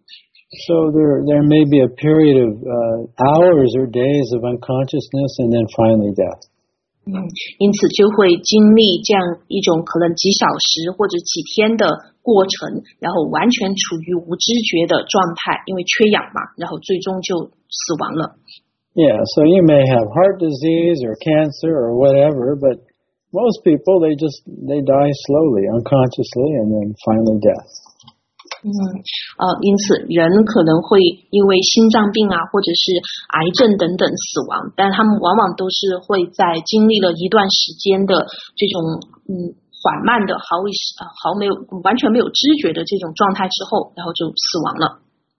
So there there may be a period of uh, hours or days of unconsciousness and then finally death. 嗯，因此就会经历这样一种可能几小时或者几天的过程，然后完全处于无知觉的状态，因为缺氧嘛，然后最终就死亡了。 Yeah, so you may have heart disease or cancer or whatever, but most people, they just, they die slowly, unconsciously, and then finally death. 嗯，呃，因此人可能会因为心脏病啊，或者是癌症等等死亡，但他们往往都是会在经历了一段时间的这种嗯缓慢的毫无呃毫没有完全没有知觉的这种状态之后，然后就死亡了。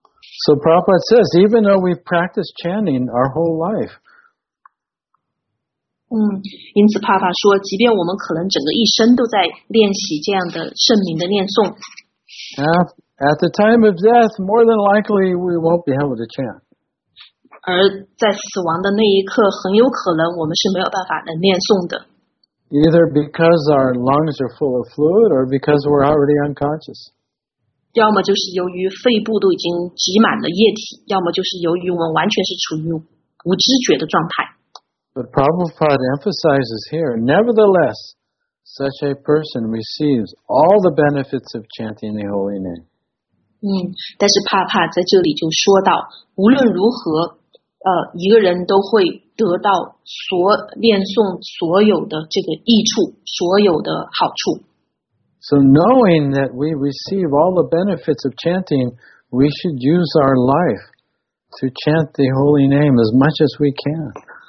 So Prabhupada says, even though we've practiced chanting our whole life, 嗯，因此帕帕说，即便我们可能整个一生都在练习这样的圣名的念诵。 At, at the time of death, more than likely we won't be able to chant. 而在死亡的那一刻，很有可能我们是没有办法能念诵的。 Either because our lungs are full of fluid or because we're already unconscious. 要么就是由于肺部都已经挤满了液体，要么就是由于我们完全是处于无知觉的状态。 But Prabhupada emphasizes here, nevertheless, such a person receives all the benefits of chanting the holy name. 嗯，但是帕帕在这里就说到，无论如何，呃，一个人都会得到所念诵所有的这个益处，所有的好处。 So knowing that we receive all the benefits of chanting, we should use our life to chant the holy name as much as we can.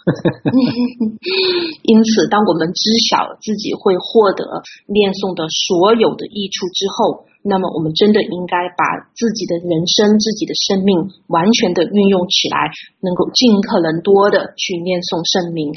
因此，当我们知晓自己会获得念诵的所有的益处之后，那么我们真的应该把自己的人生、自己的生命完全的运用起来，能够尽可能多的去念诵圣名。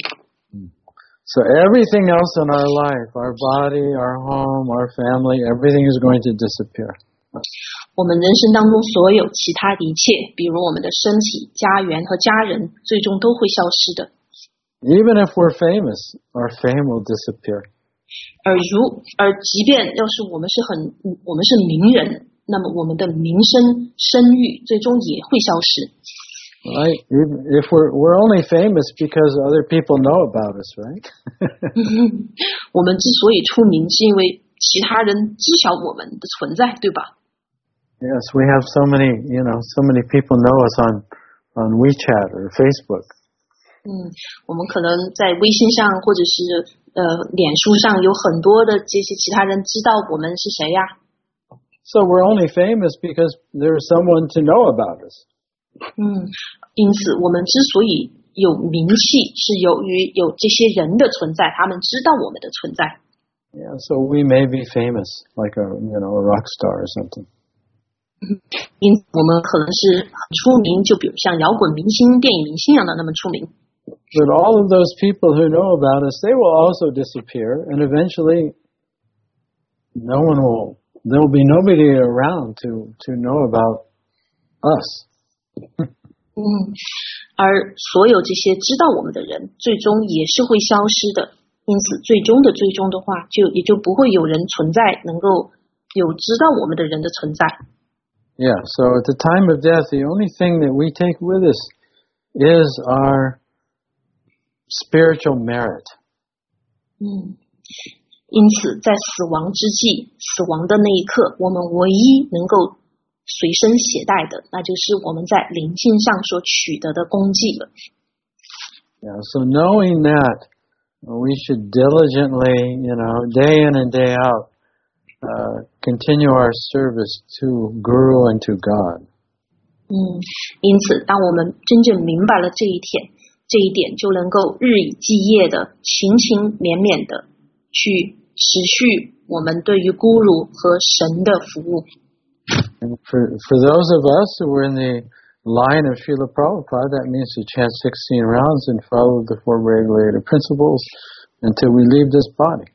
So everything else in our life, our body, our home, our family, everything is going to disappear. 我们人生当中所有其他的一切，比如我们的身体、家园和家人，最终都会消失的。 Even if we're famous, our fame will disappear. 而如而即便要是我们是很我们是名人，那么我们的名声声誉最终也会消失。 Right? If we're we're only famous because other people know about us, right? 我们之所以出名，是因为其他人知晓我们的存在，对吧？ Yes, we have so many, you know, so many people know us on on WeChat or Facebook. 嗯，我们可能在微信上或者是呃脸书上有很多的这些其他人知道我们是谁呀。 So we're only famous because there's someone to know about us. 嗯，因此我们之所以有名气，是由于有这些人的存在，他们知道我们的存在。 Yeah, so we may be famous, like a you know a rock star or something. 因此我们可能是很出名，就比如像摇滚明星、电影明星一样的那么出名。 But all of those people who know about us, they will also disappear, and eventually, no one will. There will be nobody around to to know about us. 嗯，而所有这些知道我们的人，最终也是会消失的。因此，最终的最终的话，就也就不会有人存在能够有知道我们的人的存在。 Yeah. So at the time of death, the only thing that we take with us is our spiritual merit. 嗯，因此在死亡之际，死亡的那一刻，我们唯一能够随身携带的，那就是我们在灵性上所取得的功绩了。 Yeah. So knowing that, we should diligently, you know, day in and day out, uh, continue our service to Guru and to God. 嗯，因此，当我们真正明白了这一点，这一点就能够日以继夜的、勤勤勉勉的去持续我们对于 Guru 和神的服务。 And for for those of us who were in the line of Srila Prabhupada, that means to chant sixteen rounds and follow the four regulated principles until we leave this body.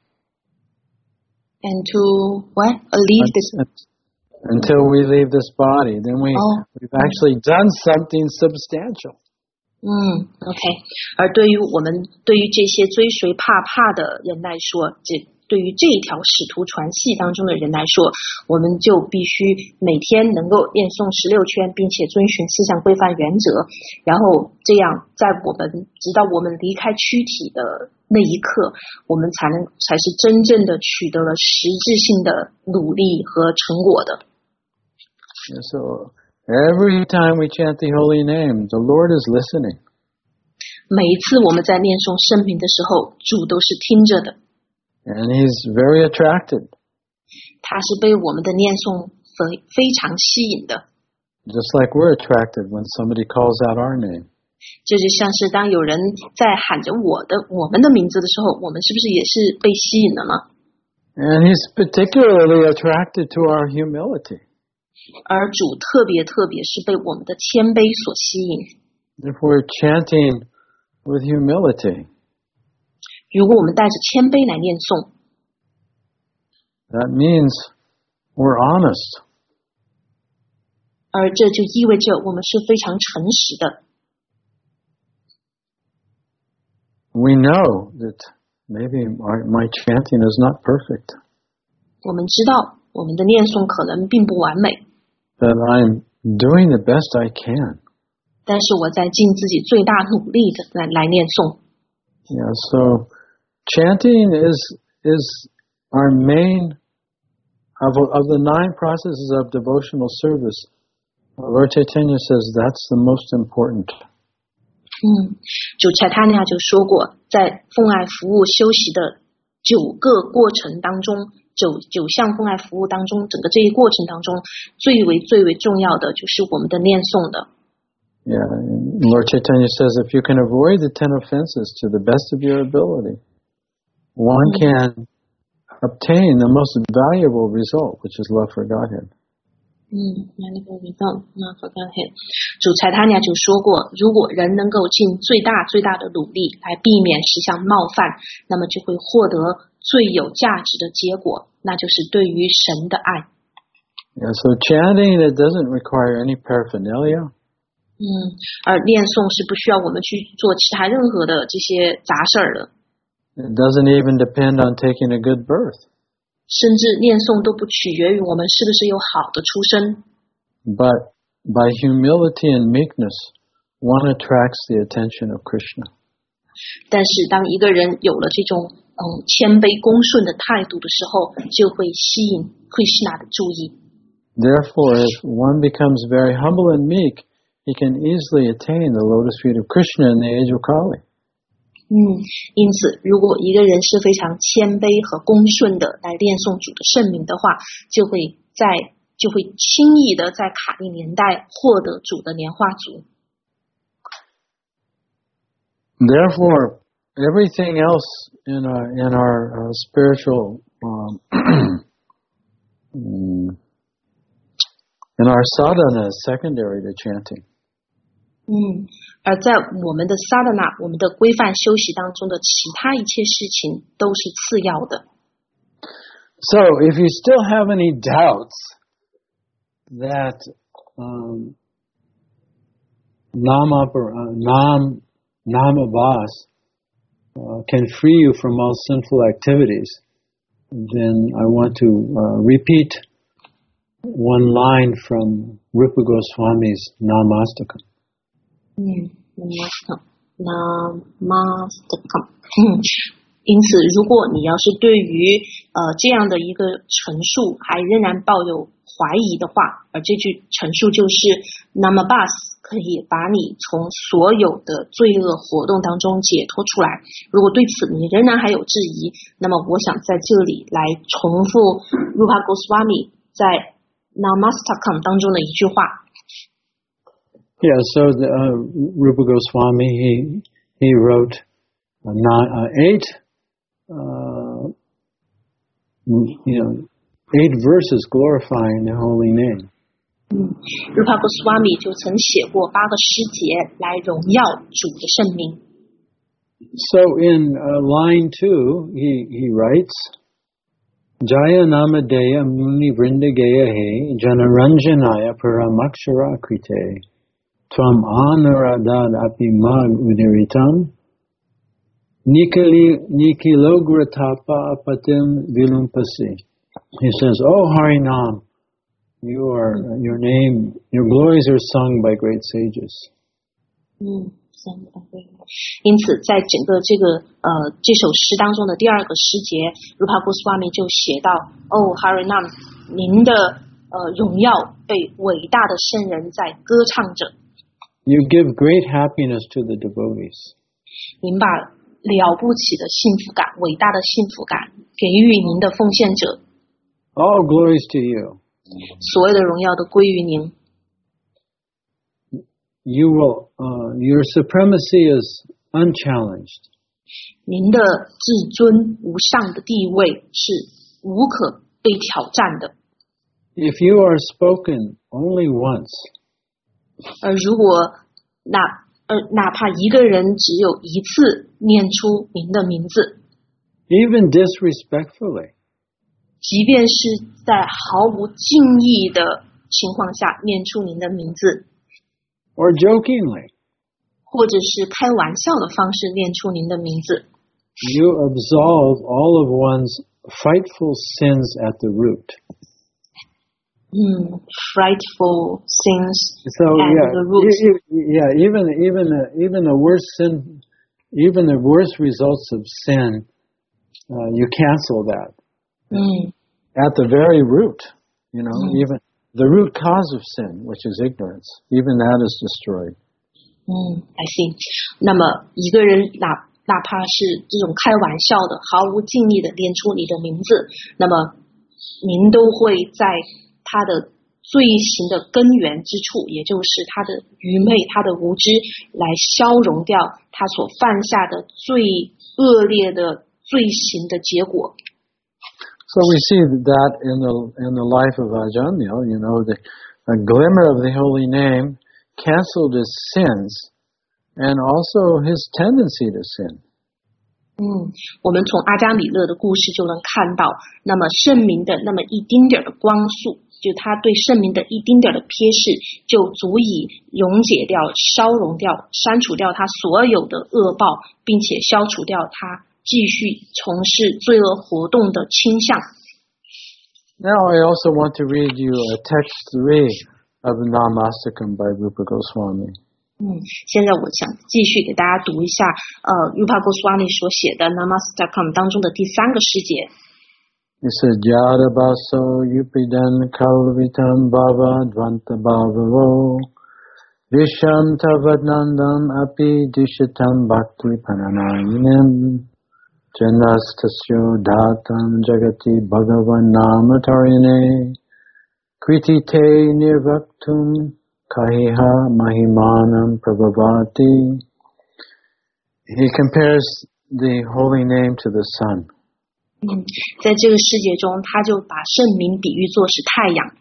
And to what? Leave this. Until we leave this body, then we oh. we've actually done something substantial. 嗯 ，OK。而对于我们对于这些追随帕帕的人来说，这对于这一条使徒传系当中的人来说，我们就必须每天能够念诵十六圈，并且遵循思想规范原则，然后这样在我们直到我们离开躯体的那一刻，我们才能才是真正的取得了实质性的努力和成果的。 So every time we chant the holy name, the Lord is listening. 每一次我们在念诵圣名的时候，主都是听着的。 And he's very attracted. 他是被我们的念诵非非常吸引的。 Just like we're attracted when somebody calls out our name. 这就像是当有人在喊着我的我们的名字的时候，我们是不是也是被吸引了呢？ And he's particularly attracted to our humility. 而主特别特别是被我们的谦卑所吸引。 If we're chanting with humility, 如果我们带着谦卑来念诵， that means we're honest. 而这就意味着我们是非常诚实的。 We know that maybe our, my chanting is not perfect, 我们知道我们的念诵可能并不完美， that I'm doing the best I can. 但是我在尽自己最大努力的来来念诵。 Yeah, so chanting is is our main of of the nine processes of devotional service. Lord Chaitanya says that's the most important. 嗯，主柴塔尼亚就说过，在奉爱服务修习的九个过程当中，九九项奉爱服务当中，整个这一过程当中，最为最为重要的就是我们的念诵的。 Yeah, and Lord Chaitanya says if you can avoid the ten offenses to the best of your ability, one can obtain the most valuable result, which is love for Godhead. 嗯，那那个 result， 那 forgot him。主柴塔尼亚就说过，如果人能够尽最大最大的努力来避免十项冒犯，那么就会获得最有价值的结果，那就是对于神的爱。 Yeah, so chanting, it doesn't require any paraphernalia. 嗯，而念诵是不需要我们去做其他任何的这些杂事儿的。 It doesn't even depend on taking a good birth. 甚至念诵都不取决于我们是不是有好的出身， But by humility and meekness, one attracts the attention of Krishna. 但是当一个人有了这种嗯谦卑恭顺的态度的时候，就会吸引Krishna的注意。 Therefore, if one becomes very humble and meek, he can easily attain the lotus feet of Krishna in the age of Kali. 嗯，因此，如果一个人是非常谦卑和恭顺的来念诵主的圣名的话，就会在就会轻易的在卡利年代获得主的莲花足。 Therefore, everything else in our, in our uh, spiritual, um, in our sadhana is secondary to chanting. 嗯，而在我们的萨达那，我们的规范修习当中的其他一切事情都是次要的。 So, if you still have any doubts that um, Nama, uh, Nam, Namabas uh, can free you from all sinful activities, then I want to uh, repeat one line from Rupa Goswami's Namastakam. 嗯 ，Namaskar， Namaskar。嗯，因此，如果你要是对于呃这样的一个陈述还仍然抱有怀疑的话，而这句陈述就是 Namabas 可以把你从所有的罪恶活动当中解脱出来。如果对此你仍然还有质疑，那么我想在这里来重复 Rupa Goswami 在 Namastakam 当中的一句话。 Yeah, so the, uh, Rupa Goswami, he he wrote uh, nine, uh, eight, uh, you know, eight verses glorifying the holy name. 嗯 ，Rupa Goswami 就曾写过八个诗节来荣耀主的圣名。 So in uh, line two, he he writes, Jaya Namadeya Muni Vrindageya He Janaranjanaya Paramakshara Krite. Tvam anuradad apimag udiritam nikili nikilogratapa apatim vilumpasi. He says, "Oh Harinam, you are your name, your glories are sung by great sages." 嗯，因此，在整个这个呃这首诗当中的第二个诗节 ，Rupa Goswami 就写到：“哦 Harinam， 您的呃荣耀被伟大的圣人在歌唱着。” You give great happiness to the devotees. 您把了不起的幸福感、伟大的幸福感给予您的奉献者。 All glories to you. 所有的荣耀都归于您。 You will, uh, your supremacy is unchallenged. 您的至尊无上的地位是无可被挑战的。 If you are spoken only once. 而如果哪呃哪怕一个人只有一次念出您的名字 even disrespectfully. 即便是在毫无敬意的情况下念出您的名字， or jokingly. 或者是开玩笑的方式念出您的名字， You absolve all of one's frightful sins at the root. 嗯 frightful sins So at yeah, the root. e- e- yeah, even even the, even the worst sin, even the worst results of sin, uh, you cancel that 嗯 at the very root. You know, Mm. even the root cause of sin, which is ignorance, even that is destroyed. 嗯 I see。 那么一个人哪哪怕是这种开玩笑的毫无敬意的念出你的名字，那么您都会在他的罪行的根源之处，也就是他的愚昧、他的无知，来消融掉他所犯下的最恶劣的罪行的结果。 So we see that in the in the life of Ajamil, you know, the a glimmer of the holy name canceled his sins and also his tendency to sin. 嗯，我们从阿加米勒的故事就能看到，那么圣明的那么一丁点的光束，就他对圣明的一丁点的瞥视，就足以溶解掉、消融掉、删除掉他所有的恶报，并且消除掉他继续从事罪恶活动的倾向。 Now I also want to read you a text three of Namastakam by Rupa Goswami. 嗯，现在我想继续给大家读一下，呃，Rupa Goswami 所写的 Namastakam 当中的第三个诗节。 It says, Yada baso yupidan kalvitam bhava dvanta bhavavo visham tavadnandam api dishitam bhakti pananayinim janastasyo dhatam jagati bhagavan namatarine kriti te nirvaktum kahiha mahimanam prabhavati. He compares the holy name to the sun. 嗯，在这个世界中，他就把圣名比喻作是太阳。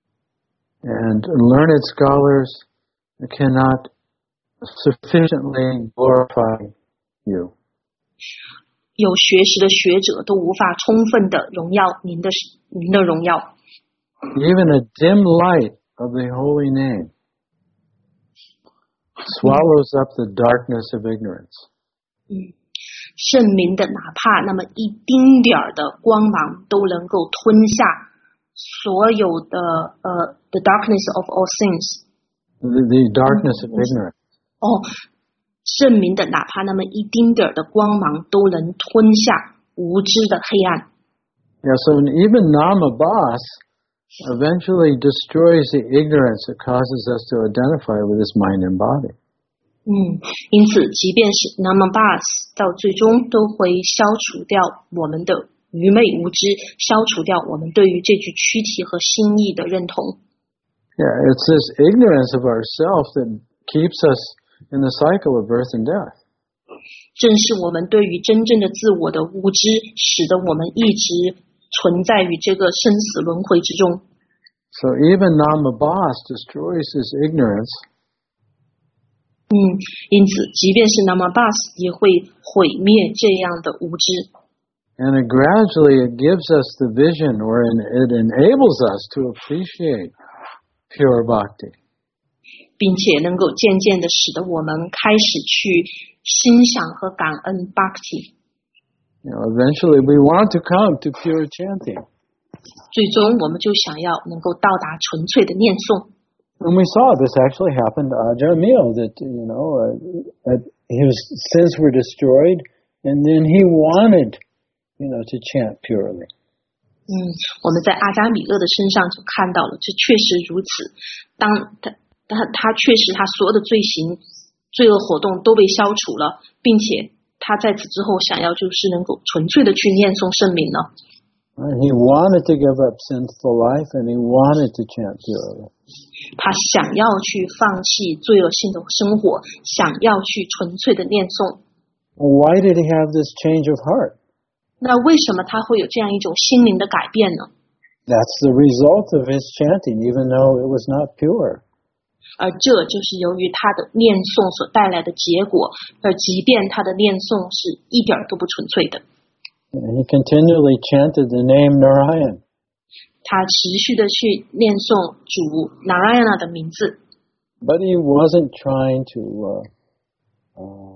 And learned scholars cannot sufficiently glorify you. 有学识的学者都无法充分的荣耀您的您的荣耀。 Even a dim light of the holy name swallows up the darkness of ignorance. 嗯，圣明的哪怕那么一丁点儿的光芒，都能够吞下所有的呃 the darkness of all things。 The, the darkness of ignorance. 哦，圣明的哪怕那么一丁点儿的光芒，都能吞下无知的黑暗。 Yeah, so even Namabhas eventually destroys the ignorance that causes us to identify with this mind and body. 嗯，因此，即便是 Namabhas 到最终都会消除掉我们的愚昧无知，消除掉我们对于这具躯体和心意的认同。 Yeah, it's this ignorance of ourself that keeps us in the cycle of birth and death. 正是我们对于真正的自我的无知，使得我们一直存在于这个生死轮回之中。 So even Namabhas destroys this ignorance. 嗯，因此，即便是 Namabhas 也会毁灭这样的无知。 And it gradually it gives us the vision, or it enables us to appreciate pure bhakti. 并且能够渐渐的使得我们开始去欣赏和感恩 Bhakti。 You know, eventually we want to come to pure chanting. 最终我们就想要能够到达纯粹的念诵。 And we saw this actually happen to Ajamil, that, you know, uh, uh, his sins were destroyed, and then he wanted, you know, to chant purely. 嗯，我们在阿加米勒的身上就看到了，这确实如此。当他他他确实他所有的罪行、罪恶活动都被消除了，并且他在此之后想要就是能够纯粹的去念诵圣名了。 And he wanted to give up sinful life, and he wanted to chant purely. 他想要去放弃罪恶性的生活，想要去纯粹的念诵。 Why did he have this change of heart? 那为什么他会有这样一种心灵的改变呢？ That's the result of his chanting, even though it was not pure. 而这就是由于他的念诵所带来的结果，而即便他的念诵是一点儿都不纯粹的。 And he continually chanted the name Narayan. 他持续的去念诵主 Narayana 的名字。 But he wasn't trying to uh, uh,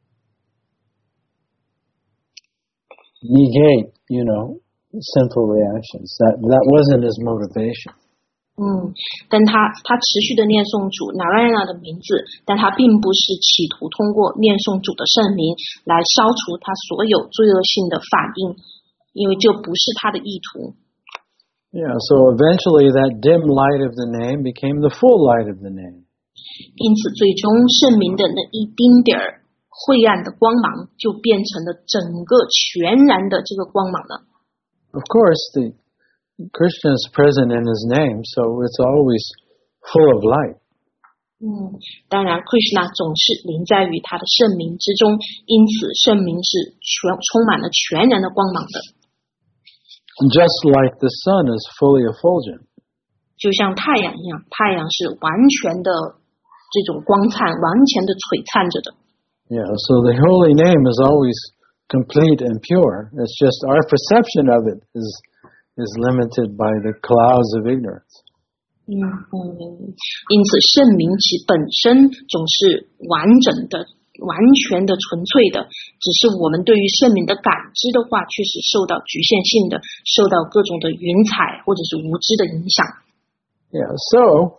negate, you know, sinful reactions. That that wasn't his motivation. 嗯，但他他持续的念诵主 Narayana 的名字，但他并不是企图通过念诵主的圣名来消除他所有罪恶性的反应，因为这不是他的意图。 Yeah, so eventually that dim light of the name became the full light of the name. 因此，最终圣名的那一丁点儿晦暗的光芒，就变成了整个全然的这个光芒了。 Of course, the Krishna is present in his name, so it's always full of light. 嗯，当然 ，Krishna 总是临在于他的圣名之中，因此圣名是全充满了全然的光芒的。 Just like the sun is fully effulgent. 就像太阳一样，太阳是完全的这种光灿，完全的璀璨着的。 Yeah, so the holy name is always complete and pure. It's just our perception of it is is limited by the clouds of ignorance. 嗯嗯，因此圣名其本身总是完整的、完全的、纯粹的，只是我们对于圣名的感知的话，确实受到局限性的，受到各种的云彩或者是无知的影响。 Yeah, so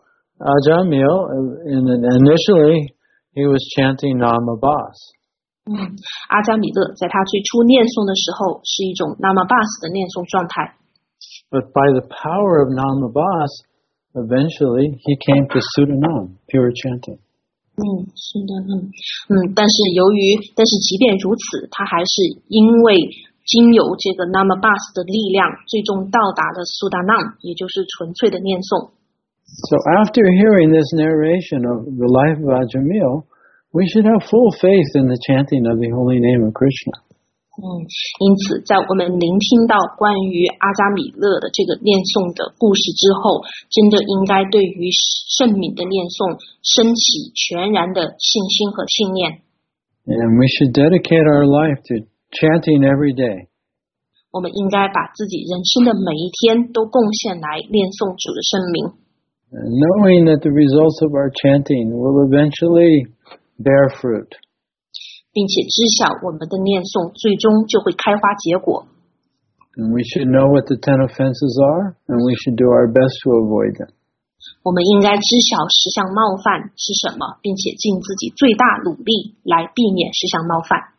Ajamil, initially he was chanting Nama Bas. 嗯，阿迦米勒在他最初念诵的时候是一种 Nama Bas 的念诵状态。 But by the power of Nama Bas, eventually he came to Sudanam, pure chanting. 嗯，是的，嗯嗯，但是由于，但是即便如此，他还是因为经由这个 Nama Bas 的力量，最终到达了 Sudanam， 也就是纯粹的念诵。 So after hearing this narration of the life of Ajamil, we should have full faith in the chanting of the holy name of Krishna. 嗯，因此，在我们聆听到关于阿迦米勒的这个念诵的故事之后，真的应该对于圣名的念诵升起全然的信心和信念。 And we should dedicate our life to chanting every day. 我们应该把自己人生的每一天都贡献来念诵主的圣名。 And knowing that the results of our chanting will eventually bear fruit. 并且知晓我们的念诵最终就会开花结果。 And we should know what the ten offenses are, and we should do our best to avoid them. 我们应该知晓十项冒犯是什么，并且尽自己最大努力来避免十项冒犯。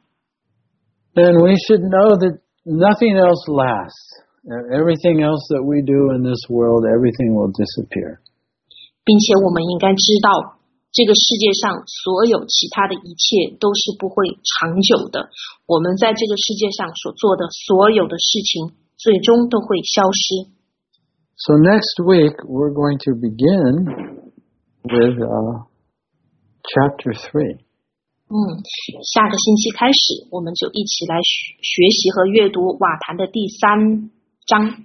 And we should know that nothing else lasts. Everything else that we do in this world, everything will disappear. 并且我们应该知道，这个世界上所有其他的一切都是不会长久的。我们在这个世界上所做的所有的事情，最终都会消失。 So next week we're going to begin with uh, chapter three. 嗯，下个星期开始，我们就一起来学学习和阅读瓦坛的第三章。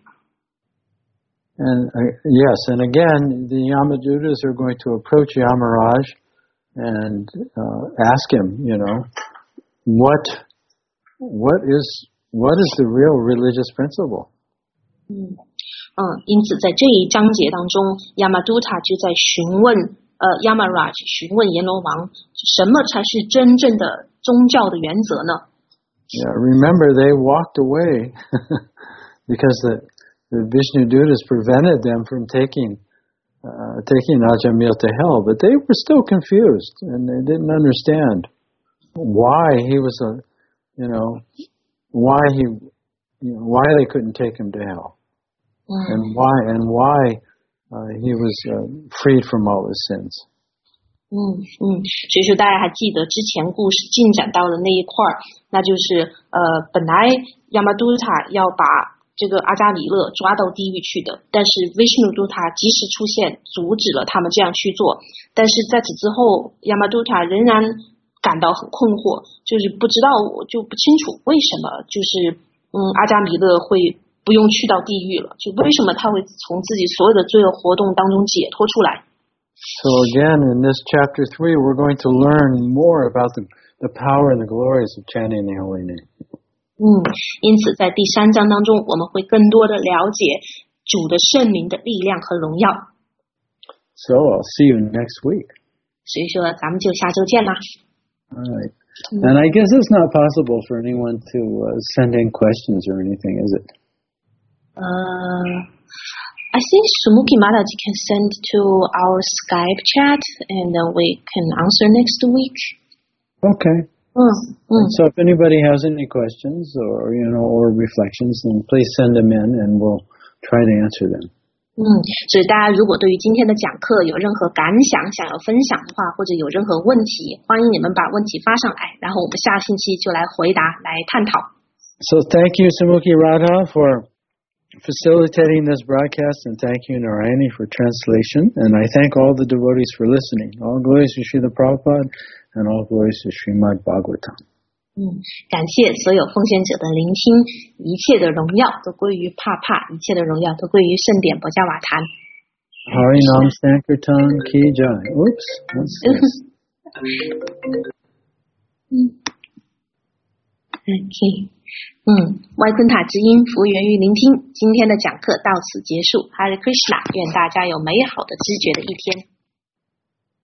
And uh, yes, and again, the Yamadutas are going to approach Yamaraj and uh, ask him, you know, what, what is, what is the real religious principle? 嗯嗯，因此在这一章节当中 ，Yamaduta 就在询问呃 Yamaraj 询问阎罗王，什么才是真正的宗教的原则呢？ Yeah, remember they walked away because the The Vishnu Dutas prevented them from taking uh, taking Ajamil to hell, but they were still confused and they didn't understand why he was a, you know, why he, you know, why they couldn't take him to hell, mm. and why and why uh, he was uh, freed from all his sins. 嗯嗯，所以说大家还记得之前故事进展到的那一块儿，那就是呃，本来 Yamaduta 要把这个阿迦米勒抓到地狱去的，但是 Vishnuduta 及时出现，阻止了他们这样去做。但是在此之后 Yamaduta 仍然感到很困惑，就是不知道，我就不清楚为什么，就是嗯，阿迦米勒会不用去到地狱了，就为什么他会从自己所有的罪恶活动当中解脱出来。 So again, in this chapter three, we're going to learn more about the, the power and the glories of chanting the holy name. 嗯，因此在第三章当中，我们会更多的了解主的圣灵的力量和荣耀。 So I'll see you next week. 所以说，咱们就下周见啦。 All right. And I guess it's not possible for anyone to uh, send in questions or anything, is it? Uh, I think Sumuki Mataji can send to our Skype chat, and then we can answer next week. Okay. Mm, mm. So if anybody has any questions or you know or reflections, then please send them in, and we'll try to answer them. 嗯，所以大家如果对于今天的讲课有任何感想想要分享的话，或者有任何问题，欢迎你们把问题发上来，然后我们下星期就来回答来探讨。 So thank you, Sumuki Radha, for facilitating this broadcast, and thank you, Narayani, for translation. And I thank all the devotees for listening. All glories to Srila Prabhupada, and all glories to Srimad Bhagavatam. 嗯，感谢所有奉献者的聆听，一切的荣耀都归于帕帕，一切的荣耀都归于圣典博伽瓦坛。 Harinam Sankirtan Ki Jai. Oops, what's this? 嗯 ，OK， 嗯，外昆塔之音，服务源于聆听。今天的讲课到此结束。Hare Krishna，愿大家有美好的知觉的一天。